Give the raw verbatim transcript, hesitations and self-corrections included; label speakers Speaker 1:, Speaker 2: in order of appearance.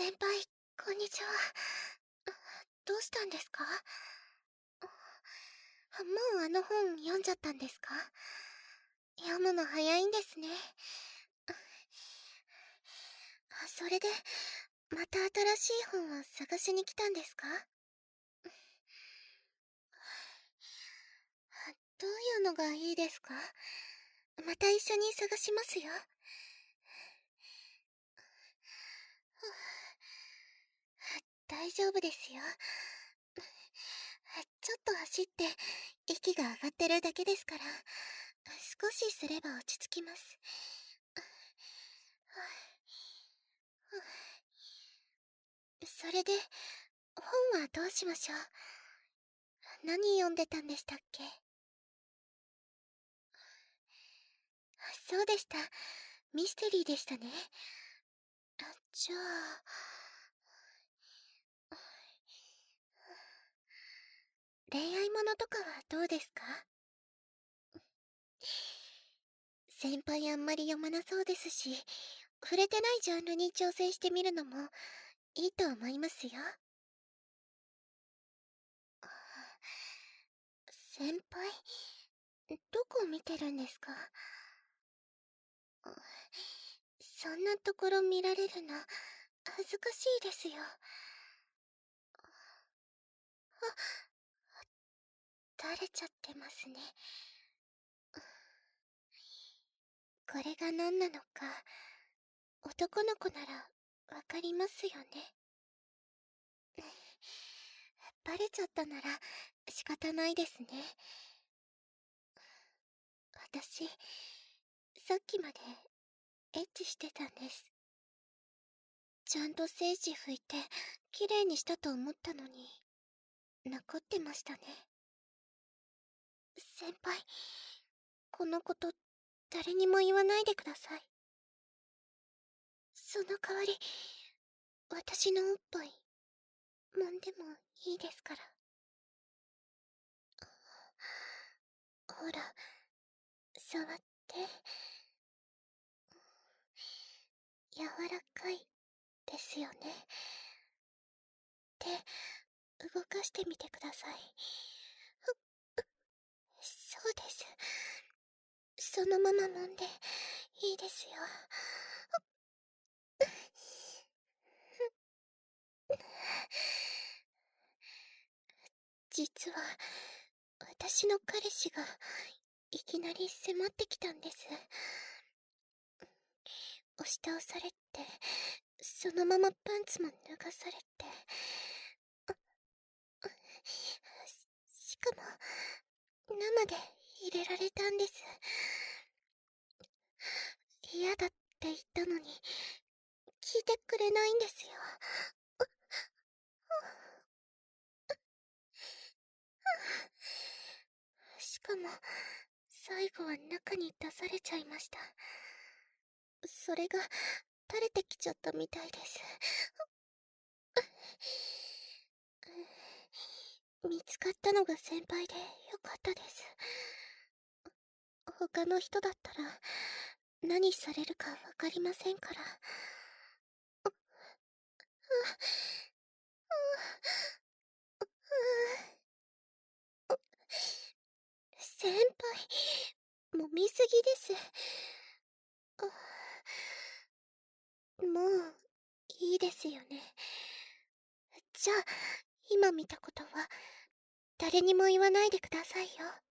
Speaker 1: 先輩、こんにちは。どうしたんですか？もうあの本読んじゃったんですか？読むの早いんですね。それで、また新しい本を探しに来たんですか？どういうのがいいですか？また一緒に探しますよ。大丈夫ですよ。ちょっと走って息が上がってるだけですから、少しすれば落ち着きます。それで、本はどうしましょう？何読んでたんでしたっけ？そうでした。ミステリーでしたね。じゃあ、恋愛ものとかはどうですか？先輩あんまり読まなそうですし、触れてないジャンルに挑戦してみるのもいいと思いますよ。先輩、どこ見てるんですか？そんなところ見られるの恥ずかしいですよ。垂れちゃってますね。これが何なのか、男の子ならわかりますよね。バレちゃったなら仕方ないですね。私、さっきまでエッチしてたんです。ちゃんと精子拭いて綺麗にしたと思ったのに、残ってましたね。先輩、このこと誰にも言わないでください。その代わり、私のおっぱい揉んでもいいですから。ほら、触って。柔らかいですよね。手、動かしてみてください。そうです。そのまま揉んでいいですよ。実は、私の彼氏がいきなり迫ってきたんです。押し倒されて、そのままパンツも脱がされて、しかも、生で入れられたんです。嫌だって言ったのに、聞いてくれないんですよ。しかも、最後は中に出されちゃいました。それが、垂れてきちゃったみたいです。見つかったのが先輩でよかったです。他の人だったら、何されるかわかりませんから。先輩、もみすぎです。もう、いいですよね。じゃあ、今見たことは、誰にも言わないでくださいよ。